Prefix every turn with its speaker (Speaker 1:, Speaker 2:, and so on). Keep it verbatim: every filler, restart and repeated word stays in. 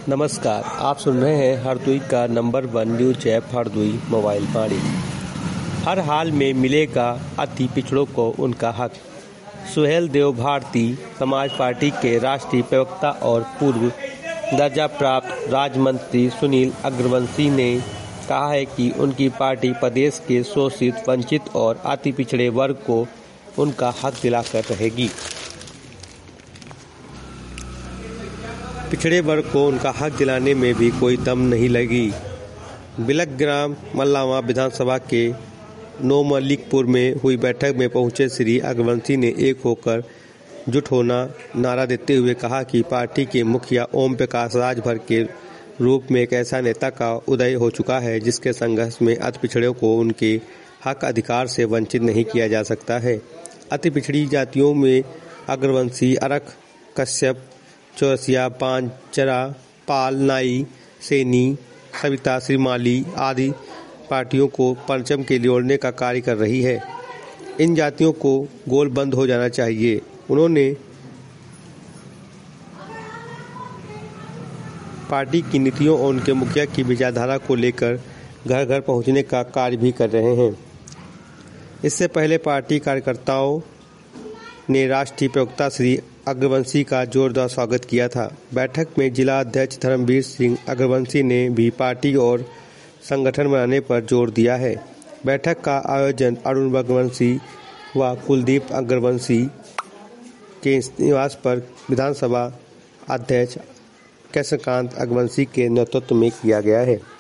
Speaker 1: नमस्कार, आप सुन रहे हैं हरदोई का number one news app Hardoi mobile पाड़ी। हर हाल में मिलेगा अति पिछड़ों को उनका हक। सुहेल देव भारती समाज पार्टी के राष्ट्रीय प्रवक्ता और पूर्व दर्जा प्राप्त राज्य मंत्री सुनील अग्रवंशी ने कहा है कि उनकी पार्टी प्रदेश के शोषित, वंचित और अति पिछड़े वर्ग को उनका हक दिलाकर रहेगी। पिछड़े वर्ग को उनका हक दिलाने में भी कोई दम नहीं लगी। बिलकग्राम मल्लावा विधानसभा के नौमलिकपुर में हुई बैठक में पहुंचे श्री अग्रवंशी ने एक होकर जुट होना नारा देते हुए कहा कि पार्टी के मुखिया ओम प्रकाश राजभर के रूप में एक ऐसा नेता का उदय हो चुका है जिसके संघर्ष में अति पिछड़ों को उनके हक अधिकार से वंचित नहीं किया जा सकता है। अति पिछड़ी जातियों में अग्रवंशी, अरख, कश्यप, चौरसिया, पांचरा, पाल, नाई, सैनी, सविता, श्रीमाली आदि पार्टियों को परचम के लिए ओढ़ने का कार्य कर रही है। इन जातियों को गोल बंद हो जाना चाहिए। उन्होंने पार्टी की नीतियों और उनके मुखिया की विचारधारा को लेकर घर घर पहुंचने का कार्य भी कर रहे हैं। इससे पहले पार्टी कार्यकर्ताओं ने राष्ट्रीय प्रवक्ता श्री अग्रवंशी का जोरदार स्वागत किया था। बैठक में जिला अध्यक्ष धर्मवीर सिंह अग्रवंशी ने भी पार्टी और संगठन बनाने पर जोर दिया है। बैठक का आयोजन अरुण अग्रवंशी व कुलदीप अग्रवंशी के निवास पर विधानसभा अध्यक्ष कृष्णकांत अग्रवंशी के नेतृत्व में किया गया है।